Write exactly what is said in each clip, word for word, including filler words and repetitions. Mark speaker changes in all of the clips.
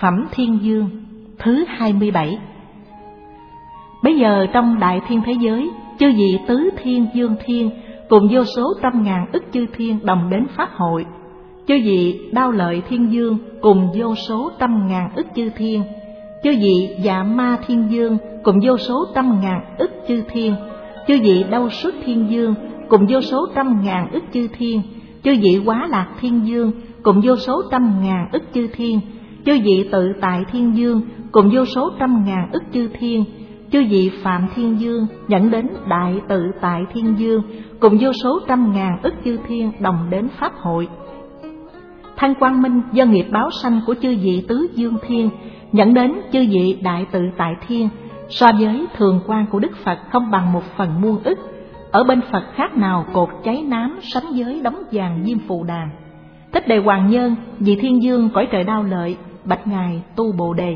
Speaker 1: Phẩm Thiên Dương thứ hai mươi bảy. Bây giờ trong đại thiên thế giới, chư vị tứ thiên dương thiên cùng vô số trăm ngàn ức chư thiên đồng đến pháp hội. Chư vị Đao Lợi Thiên Dương cùng vô số trăm ngàn ức chư thiên, chư vị Dạ Ma Thiên Dương cùng vô số trăm ngàn ức chư thiên, chư vị Đau Xuất Thiên Dương cùng vô số trăm ngàn ức chư thiên, chư vị Quá Lạc Thiên Dương cùng vô số trăm ngàn ức chư thiên, chư vị Tự Tại Thiên Dương cùng vô số trăm ngàn ức chư thiên, chư vị Phạm Thiên Dương dẫn đến Đại Tự Tại Thiên Dương cùng vô số trăm ngàn ức chư thiên đồng đến pháp hội. Thanh quang minh do nghiệp báo sanh của chư vị tứ dương thiên dẫn đến chư vị Đại Tự Tại Thiên, so với thường quang của Đức Phật không bằng một phần muôn ức. Ở bên Phật khác nào cột cháy nám sánh với đống vàng diêm phù đàn. Thích Đề Hoàng Nhân, vị Thiên Dương cõi trời Đao Lợi, bạch ngài Tu Bồ Đề: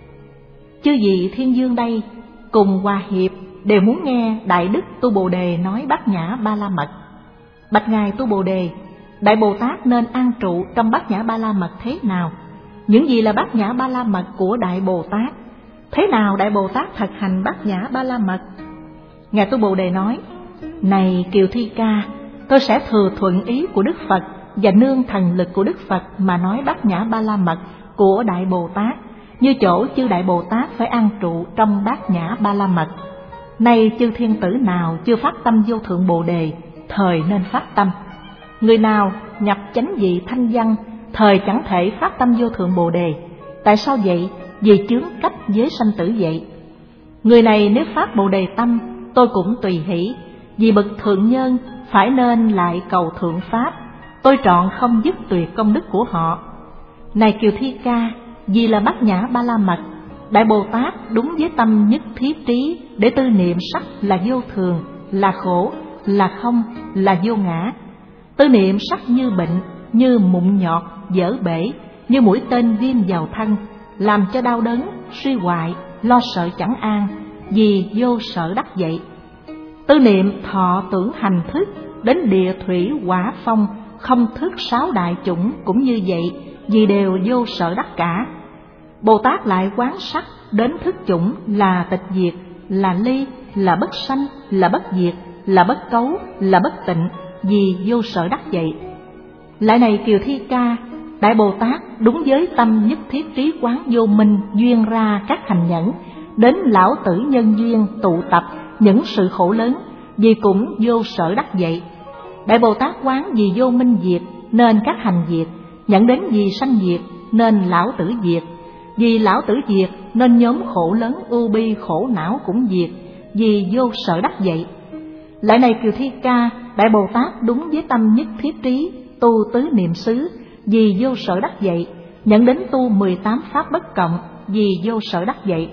Speaker 1: chư vị Thiên Dương đây cùng hòa hiệp đều muốn nghe Đại Đức Tu Bồ Đề nói Bát Nhã Ba La Mật. Bạch ngài Tu Bồ Đề, Đại Bồ Tát nên an trụ trong Bát Nhã Ba La Mật thế nào? Những gì là Bát Nhã Ba La Mật của Đại Bồ Tát? Thế nào Đại Bồ Tát thực hành Bát Nhã Ba La Mật? Ngài Tu Bồ Đề nói: này Kiều Thi Ca, tôi sẽ thừa thuận ý của Đức Phật và nương thần lực của Đức Phật mà nói Bát Nhã Ba La Mật của Đại Bồ Tát, như chỗ chư Đại Bồ Tát phải an trụ trong Bát Nhã Ba La Mật. Nay chư thiên tử nào chưa phát tâm vô thượng Bồ Đề, thời nên phát tâm. Người nào nhập chánh vị thanh văn, thời chẳng thể phát tâm vô thượng Bồ Đề. Tại sao vậy? Vì chướng cách với sanh tử vậy. Người này nếu phát Bồ Đề tâm, tôi cũng tùy hỷ. Vì bậc thượng nhân phải nên lại cầu thượng pháp, tôi trọn không dứt tuyệt công đức của họ. Này Kiều Thi Ca, vì là Bát Nhã Ba La Mật, Đại Bồ Tát đúng với tâm nhất thiết trí để tư niệm sắc là vô thường, là khổ, là không, là vô ngã. Tư niệm sắc như bệnh, như mụn nhọt, dở bể, như mũi tên ghim vào thân, làm cho đau đớn, suy hoại, lo sợ chẳng an, vì vô sở đắc vậy. Tư niệm thọ tưởng hành thức, đến địa thủy hỏa phong, không thức sáu đại chủng cũng như vậy, vì đều vô sở đắc cả. Bồ Tát lại quán sắc đến thức chủng là tịch diệt, là ly, là bất sanh, là bất diệt, là bất cấu, là bất tịnh, vì vô sở đắc vậy. Lại này Kiều Thi Ca, Đại Bồ Tát đúng với tâm nhất thiết trí quán vô minh duyên ra các hành nhẫn, đến lão tử nhân duyên tụ tập những sự khổ lớn, vì cũng vô sở đắc vậy. Đại Bồ Tát quán vì vô minh diệt nên các hành diệt, nhận đến vì sanh diệt nên lão tử diệt, vì lão tử diệt nên nhóm khổ lớn ưu bi khổ não cũng diệt, vì vô sở đắc vậy. Lại này Kiều Thi Ca, Đại Bồ Tát đúng với tâm nhất thiết trí tu tứ niệm xứ, vì vô sở đắc vậy, nhận đến tu mười tám pháp bất cộng, vì vô sở đắc vậy.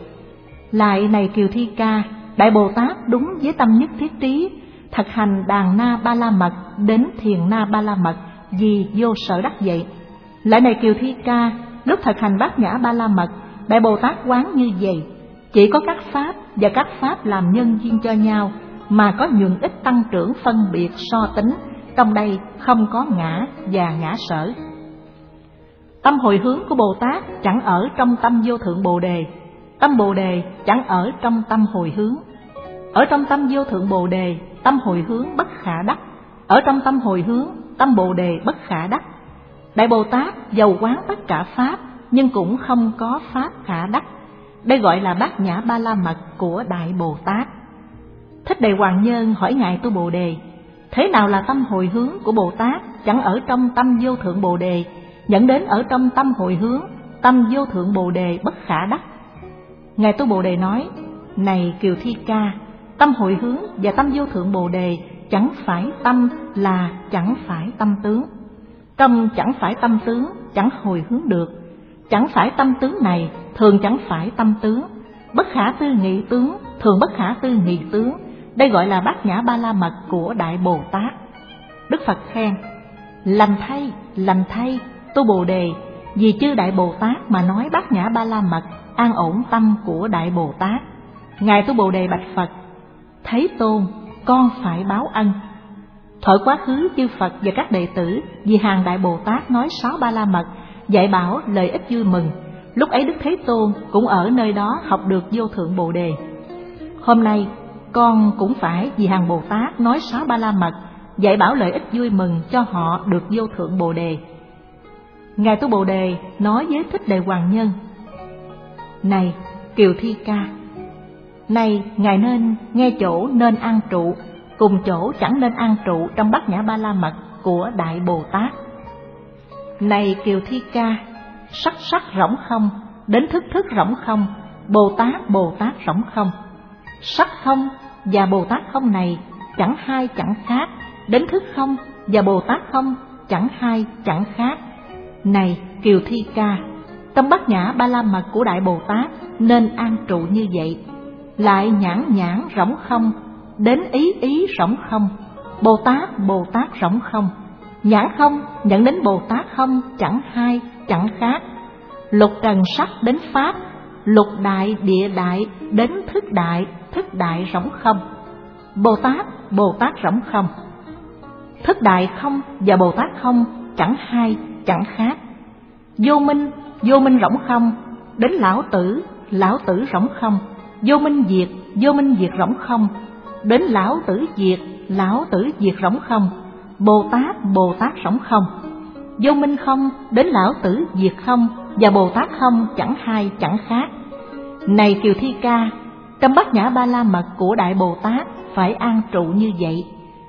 Speaker 1: Lại này Kiều Thi Ca, Đại Bồ Tát đúng với tâm nhất thiết trí thực hành Đàn Na Ba La Mật đến Thiền Na Ba La Mật, vì vô sở đắc vậy. Lại này Kiều Thi Ca, lúc thực hành Bát Nhã Ba La Mật, Đại Bồ Tát quán như vậy: chỉ có các pháp và các pháp làm nhân duyên cho nhau, mà có nhuận ích tăng trưởng phân biệt so tính, trong đây không có ngã và ngã sở. Tâm hồi hướng của Bồ Tát chẳng ở trong tâm vô thượng Bồ Đề, tâm Bồ Đề chẳng ở trong tâm hồi hướng. Ở trong tâm vô thượng Bồ Đề, tâm hồi hướng bất khả đắc; ở trong tâm hồi hướng, tâm Bồ Đề bất khả đắc. Đại Bồ Tát dầu quán tất cả pháp, nhưng cũng không có pháp khả đắc. Đây gọi là Bát Nhã Ba La Mật của Đại Bồ Tát. Thích Đề Hoàng Nhân hỏi ngài Tu Bồ Đề: thế nào là tâm hồi hướng của Bồ Tát chẳng ở trong tâm vô thượng Bồ Đề, dẫn đến ở trong tâm hồi hướng, tâm vô thượng Bồ Đề bất khả đắc? Ngài Tu Bồ Đề nói: này Kiều Thi Ca, tâm hồi hướng và tâm vô thượng Bồ Đề chẳng phải tâm là chẳng phải tâm tướng. Trong chẳng phải tâm tướng chẳng hồi hướng được, chẳng phải tâm tướng này thường chẳng phải tâm tướng, bất khả tư nghị tướng thường bất khả tư nghị tướng. Đây gọi là Bát Nhã Ba La Mật của Đại Bồ Tát. Đức Phật khen: lành thay, lành thay Tu Bồ Đề, vì chư Đại Bồ Tát mà nói Bát Nhã Ba La Mật, an ổn tâm của Đại Bồ Tát. Ngài Tu Bồ Đề bạch Phật: Thế Tôn, con phải báo ân. Thuở quá khứ chư Phật và các đệ tử vì hàng Đại Bồ Tát nói sáu Ba La Mật, dạy bảo lợi ích vui mừng, lúc ấy Đức Thế Tôn cũng ở nơi đó học được vô thượng Bồ Đề. Hôm nay con cũng phải vì hàng Bồ Tát nói sáu ba la mật, dạy bảo lợi ích vui mừng cho họ được vô thượng Bồ Đề. Ngài Tu Bồ Đề nói với Thích Đề Hoàng Nhân: Này Kiều Thi Ca, này ngài nên nghe chỗ nên an trụ, cùng chỗ chẳng nên an trụ trong Bát Nhã Ba La Mật của Đại Bồ Tát. Này Kiều Thi Ca, sắc sắc rỗng không, đến thức thức rỗng không, Bồ Tát Bồ Tát rỗng không. Sắc không và Bồ Tát không này chẳng hai chẳng khác, đến thức không và Bồ Tát không chẳng hai chẳng khác. Này Kiều Thi Ca, trong Bát Nhã Ba La Mật của Đại Bồ Tát nên an trụ như vậy. Lại nhãn nhãn rỗng không, đến ý ý rỗng không, Bồ Tát Bồ Tát rỗng không. Nhãn không nhận đến Bồ Tát không chẳng hai chẳng khác. Lục trần sắc đến pháp, lục đại địa đại đến thức đại, thức đại rỗng không, Bồ Tát Bồ Tát rỗng không. Thức đại không và Bồ Tát không chẳng hai chẳng khác. Vô minh vô minh rỗng không, đến lão tử lão tử rỗng không. Vô minh diệt vô minh diệt rỗng không, đến lão tử diệt lão tử diệt rỗng không, Bồ Tát Bồ Tát rỗng không. Vô minh không, đến lão tử diệt không và Bồ Tát không chẳng hai chẳng khác. Này Kiều Thi Ca, trong Bát Nhã Ba La Mật của Đại Bồ Tát phải an trụ như vậy.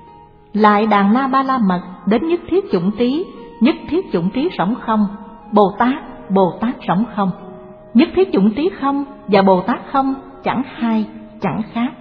Speaker 1: Lại Đàn Na Ba La Mật đến nhất thiết chủng trí, nhất thiết chủng trí rỗng không, Bồ Tát Bồ Tát rỗng không. Nhất thiết chủng trí không và Bồ Tát không chẳng hai chẳng khác.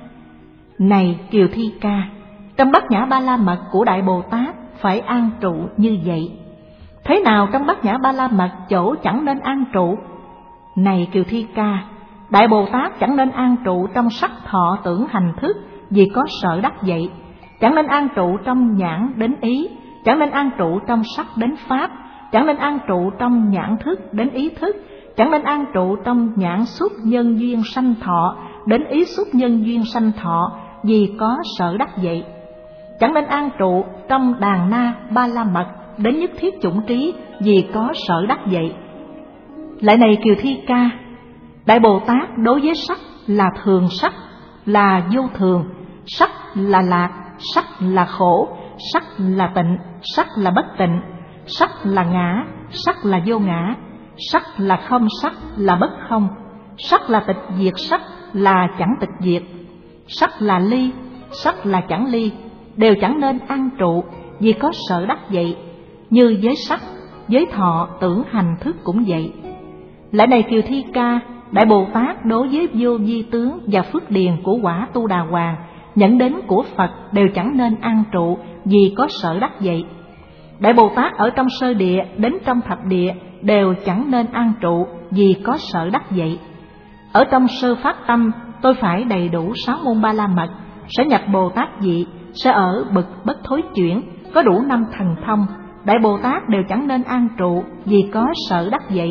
Speaker 1: Này Kiều Thi Ca, trong Bát Nhã Ba La Mật của Đại Bồ Tát phải an trụ như vậy. Thế nào trong Bát Nhã Ba La Mật chỗ chẳng nên an trụ? Này Kiều Thi Ca, Đại Bồ Tát chẳng nên an trụ trong sắc thọ tưởng hành thức, vì có sợ đắc vậy. Chẳng nên an trụ trong nhãn đến ý, chẳng nên an trụ trong sắc đến pháp, chẳng nên an trụ trong nhãn thức đến ý thức, chẳng nên an trụ trong nhãn xúc nhân duyên sanh thọ đến ý xúc nhân duyên sanh thọ, vì có sợ đắc vậy. Chẳng nên an trụ trong Đàn Na Ba La Mật đến nhất thiết chủng trí, vì có sợ đắc vậy. Lại này Kiều Thi Ca, Đại Bồ Tát đối với sắc là thường sắc, là vô thường, sắc là lạc, sắc là khổ, sắc là tịnh, sắc là bất tịnh, sắc là ngã, sắc là vô ngã, sắc là không, sắc là bất không, sắc là tịch diệt, sắc là chẳng tịch diệt, sắc là ly, sắc là chẳng ly, đều chẳng nên an trụ, vì có sợ đắc vậy. Như với sắc, với thọ tưởng hành thức cũng vậy. Lại này Kiều Thi Ca, Đại Bồ Tát đối với vô vi tướng và phước điền của quả Tu Đà Hoàng nhận đến của Phật đều chẳng nên an trụ, vì có sợ đắc vậy. Đại Bồ Tát ở trong sơ địa đến trong thập địa đều chẳng nên an trụ, vì có sợ đắc vậy. Ở trong sơ pháp tâm tôi phải đầy đủ sáu môn ba la mật, sẽ nhập Bồ Tát vị, sẽ ở bậc bất thối chuyển, có đủ năm thần thông. Đại Bồ Tát đều chẳng nên an trụ, vì có sợ đắc vậy.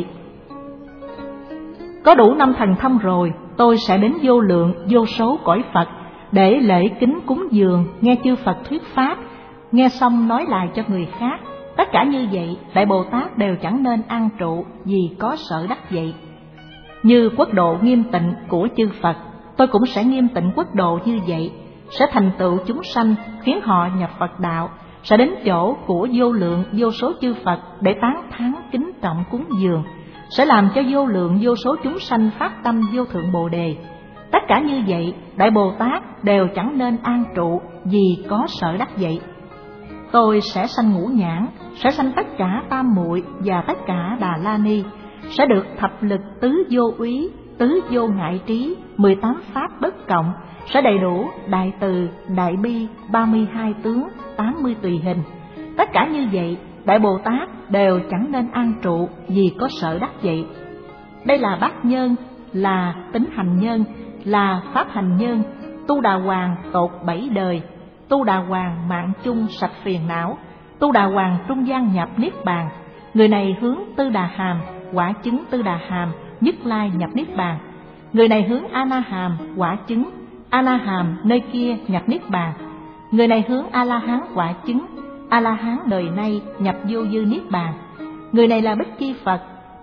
Speaker 1: Có đủ năm thần thông rồi, tôi sẽ đến vô lượng vô số cõi Phật để lễ kính cúng dường, nghe chư Phật thuyết pháp, nghe xong nói lại cho người khác. Tất cả như vậy, Đại Bồ Tát đều chẳng nên an trụ, vì có sợ đắc vậy. Như quốc độ nghiêm tịnh của chư Phật, tôi cũng sẽ nghiêm tịnh quốc độ như vậy, sẽ thành tựu chúng sanh, khiến họ nhập Phật đạo, sẽ đến chỗ của vô lượng vô số chư Phật để tán thán kính trọng cúng dường, sẽ làm cho vô lượng vô số chúng sanh phát tâm vô thượng Bồ Đề. Tất cả như vậy, Đại Bồ Tát đều chẳng nên an trụ, vì có sợ đắc vậy. Tôi sẽ sanh ngũ nhãn, sẽ sanh tất cả tam muội và tất cả Đà La Ni, sẽ được thập lực tứ vô úy, tứ vô ngại trí, mười tám pháp bất cộng, sẽ đầy đủ đại từ, đại bi, ba mươi hai tướng, tám mươi tùy hình. Tất cả như vậy, Đại Bồ Tát đều chẳng nên an trụ, vì có sợ đắc vậy. Đây là bát nhân, là tính hành nhân, là pháp hành nhân. Tu Đà Hoàng tột bảy đời, Tu Đà Hoàng mạng chung sạch phiền não, Tu Đà Hoàng trung gian nhập niết bàn. Người này hướng Tư Đà Hàm, quả chứng Tư Đà Hàm, nhất lai nhập niết bàn. Người này hướng A Na Hàm, quả chứng A Na Hàm, nơi kia nhập niết bàn. Người này hướng A La Hán, quả chứng A La Hán đời nay nhập vô dư niết bàn. Người này là Bích Chi Phật,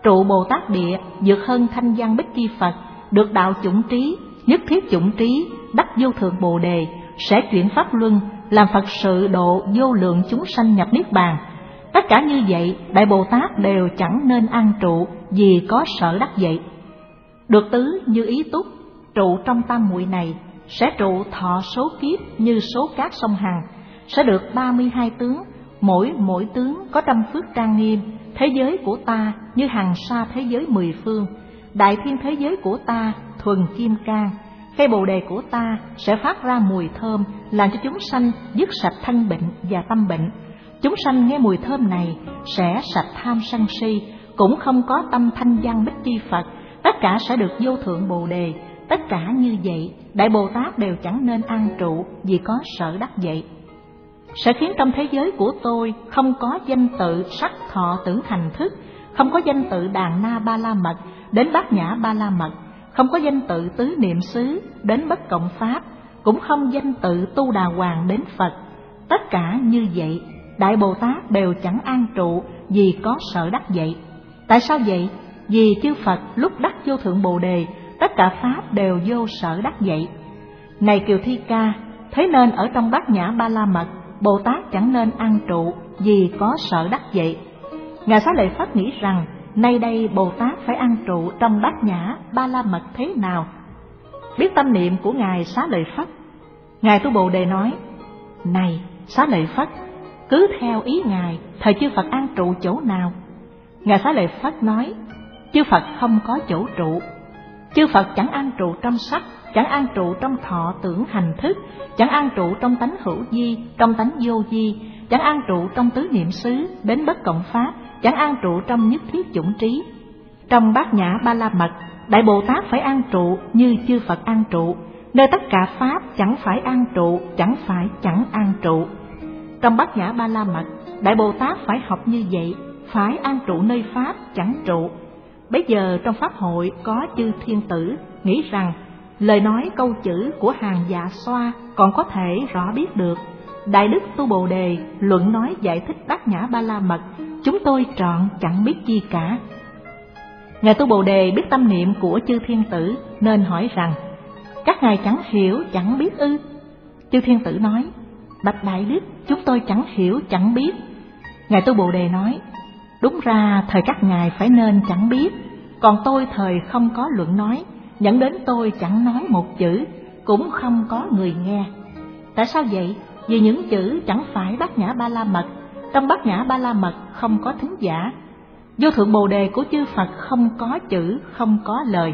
Speaker 1: Trụ Bồ Tát Địa vượt hơn thanh văn Bích Chi Phật, được đạo chủng trí, nhất thiết chủng trí, đắc vô thượng Bồ Đề, sẽ chuyển pháp luân, làm Phật sự độ vô lượng chúng sanh nhập niết bàn. Tất cả như vậy, Đại Bồ Tát đều chẳng nên an trụ, vì có sở đắc vậy. Được tứ như ý túc, trụ trong tam muội này, sẽ trụ thọ số kiếp như số cát sông Hằng, sẽ được ba mươi hai tướng, mỗi mỗi tướng có trăm phước trang nghiêm. Thế giới của ta như hằng sa thế giới mười phương, đại thiên thế giới của ta thuần kim cang. Cây bồ đề của ta sẽ phát ra mùi thơm, làm cho chúng sanh dứt sạch thân bệnh và tâm bệnh. Chúng sanh nghe mùi thơm này sẽ sạch tham sân si, cũng không có tâm thanh văn Bích Chi Phật, tất cả sẽ được vô thượng Bồ Đề. Tất cả như vậy, Đại Bồ Tát đều chẳng nên an trụ, vì có sở đắc vậy. Sẽ khiến trong thế giới của tôi không có danh tự sắc thọ tưởng hành thức, không có danh tự đàn na ba la mật đến bát nhã ba la mật, không có danh tự tứ niệm xứ đến bất cộng pháp, cũng không danh tự tu đà hoàng đến Phật. Tất cả như vậy, Đại Bồ Tát đều chẳng an trụ, vì có sở đắc vậy. Tại sao vậy? Vì chư Phật lúc đắc vô thượng Bồ Đề, tất cả pháp đều vô sở đắc vậy. Này Kiều Thi Ca, thế nên ở trong bát nhã ba la mật, Bồ Tát chẳng nên an trụ, vì có sở đắc vậy. Ngài Xá Lợi Phất nghĩ rằng, nay đây Bồ Tát phải an trụ trong bát nhã ba la mật thế nào? Biết tâm niệm của Ngài Xá Lợi Phất, Ngài Tu Bồ Đề nói: Này Xá Lợi Phất, cứ theo ý Ngài, thời chư Phật an trụ chỗ nào? Ngài Xá Lợi Phất nói: Chư Phật không có chỗ trụ. Chư Phật chẳng an trụ trong sắc, chẳng an trụ trong thọ tưởng hành thức, chẳng an trụ trong tánh hữu vi, trong tánh vô vi, chẳng an trụ trong tứ niệm xứ đến bất cộng pháp, chẳng an trụ trong nhất thiết chủng trí. Trong bát nhã ba la mật, Đại Bồ Tát phải an trụ như chư Phật an trụ, nơi tất cả pháp chẳng phải an trụ, chẳng phải chẳng an trụ. Trong bát nhã ba la mật, Đại Bồ Tát phải học như vậy, phải an trụ nơi pháp chẳng trụ. Bây giờ trong pháp hội có chư thiên tử nghĩ rằng lời nói câu chữ của hàng dạ xoa còn có thể rõ biết được. Đại đức Tu Bồ Đề luận nói giải thích bát nhã ba la mật, chúng tôi trọn chẳng biết chi cả. Ngài Tu Bồ Đề biết tâm niệm của chư thiên tử nên hỏi rằng: Các ngài chẳng hiểu chẳng biết ư? Chư thiên tử nói: Bạch đại đức, chúng tôi chẳng hiểu chẳng biết. Ngài Tu Bồ Đề nói: Đúng ra thời các ngài phải nên chẳng biết, còn tôi thời không có luận nói, dẫn đến tôi chẳng nói một chữ, cũng không có người nghe. Tại sao vậy? Vì những chữ chẳng phải bát nhã ba la mật, trong bát nhã ba la mật không có thính giả. Vô thượng Bồ Đề của chư Phật không có chữ, không có lời.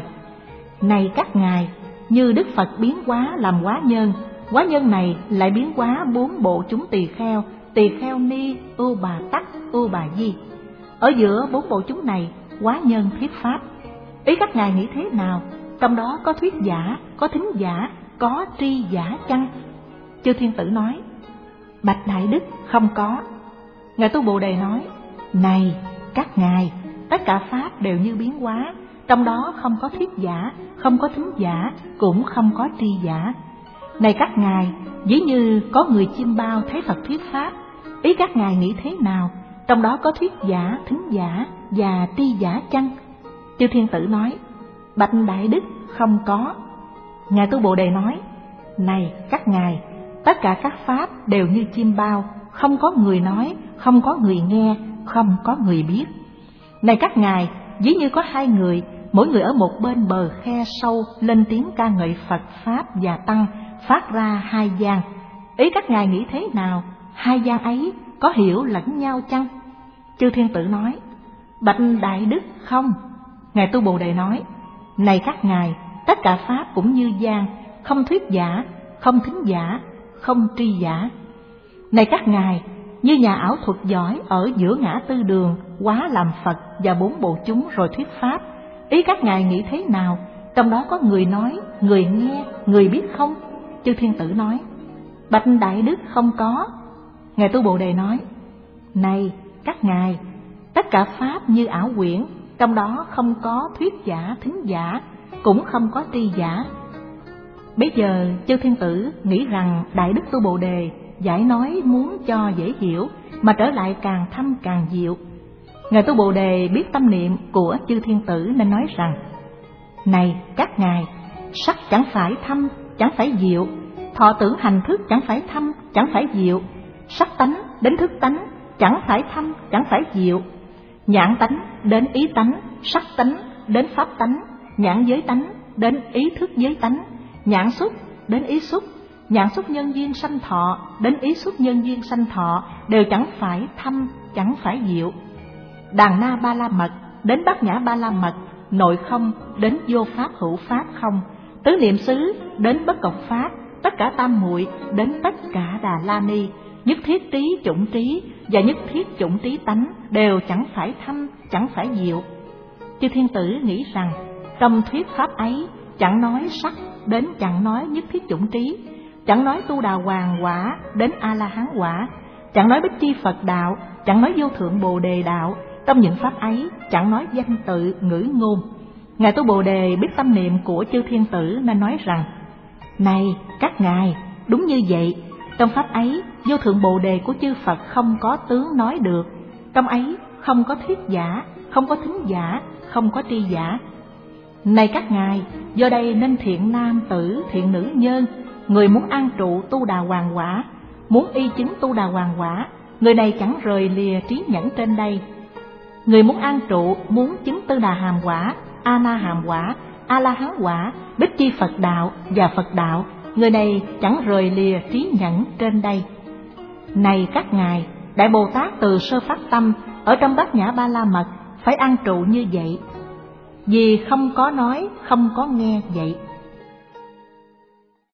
Speaker 1: Này các ngài, như Đức Phật biến hóa làm hóa nhân, hóa nhân này lại biến hóa bốn bộ chúng tỳ kheo, tỳ kheo ni, ưu bà tắc, ưu bà di. Ở giữa bốn bộ chúng này, hóa nhân thuyết pháp. Ý các ngài nghĩ thế nào? Trong đó có thuyết giả, có thính giả, có tri giả chăng? Chư thiên tử nói: Bạch đại đức, không có. Ngài Tu Bồ Đề nói: Này các ngài, tất cả pháp đều như biến hóa, trong đó không có thuyết giả, không có thính giả, cũng không có tri giả. Này các ngài, ví như có người chiêm bao thấy Phật thuyết pháp, ý các ngài nghĩ thế nào? Trong đó có thuyết giả, thính giả và tri giả chăng? Chư thiên tử nói: Bạch đại đức, không có. Ngài Tu Bồ Đề nói: Này các ngài, tất cả các pháp đều như chim bao, không có người nói, không có người nghe, không có người biết. Này các ngài, ví như có hai người, mỗi người ở một bên bờ khe sâu, lên tiếng ca ngợi Phật pháp và tăng, phát ra hai gian. Ý các ngài nghĩ thế nào? Hai gian ấy có hiểu lẫn nhau chăng? Chư thiên tử nói: Bạch đại đức, không. Ngài Tu Bồ Đề nói: Này các ngài, tất cả pháp cũng như gian, không thuyết giả, không thính giả, không tri giả. Này các ngài, như nhà ảo thuật giỏi ở giữa ngã tư đường, hóa làm Phật và bốn bộ chúng rồi thuyết pháp. Ý các ngài nghĩ thế nào? Trong đó có người nói, người nghe, người biết không? Chư thiên tử nói: Bạch đại đức, không có. Ngài Tu Bồ Đề nói: Này các ngài, tất cả pháp như ảo quyển, trong đó không có thuyết giả, thính giả, cũng không có tri giả. Bây giờ chư thiên tử nghĩ rằng Đại đức Tu Bồ Đề giải nói muốn cho dễ hiểu, mà trở lại càng thâm càng diệu. Ngài Tu Bồ Đề biết tâm niệm của chư thiên tử nên nói rằng: Này các ngài, sắc chẳng phải thâm, chẳng phải diệu, thọ tưởng hành thức chẳng phải thâm, chẳng phải diệu, sắc tánh đến thức tánh chẳng phải thâm, chẳng phải diệu, nhãn tánh đến ý tánh, sắc tánh đến pháp tánh, nhãn giới tánh đến ý thức giới tánh, nhãn xúc đến ý xúc, nhãn xúc nhân duyên sanh thọ đến ý xúc nhân duyên sanh thọ, đều chẳng phải thâm, chẳng phải diệu. Đàn na ba la mật đến bát nhã ba la mật, nội không đến vô pháp hữu pháp không, tứ niệm xứ đến bất cộng pháp, tất cả tam muội đến tất cả Đà La Ni, nhất thiết trí chủng trí và nhất thiết chủng trí tánh đều chẳng phải thâm, chẳng phải diệu. Chư thiên tử nghĩ rằng trong thuyết pháp ấy chẳng nói sắc đến chẳng nói nhất thiết chủng trí, chẳng nói tu đà hoàng quả đến A La Hán quả, chẳng nói bích chi Phật đạo, chẳng nói vô thượng Bồ Đề đạo. Trong những pháp ấy chẳng nói danh tự ngữ ngôn. Ngài Tu Bồ Đề biết tâm niệm của chư thiên tử nên nói rằng: Này các ngài, đúng như vậy. Trong pháp ấy vô thượng Bồ Đề của chư Phật không có tướng nói được. Trong ấy không có thuyết giả, không có thính giả, không có tri giả. Này các ngài, do đây nên thiện nam tử, thiện nữ nhân, người muốn an trụ tu đà hoàng quả, muốn y chứng tu đà hoàng quả, người này chẳng rời lìa trí nhẫn trên đây. Người muốn an trụ, muốn chứng tư đà hàm quả, a na hàm quả, a la hán quả, bích chi Phật đạo và Phật đạo, người này chẳng rời lìa trí nhẫn trên đây. Này các ngài, Đại Bồ Tát từ sơ phát tâm ở trong bát nhã ba la mật phải an trụ như vậy, vì không có nói, không có nghe vậy.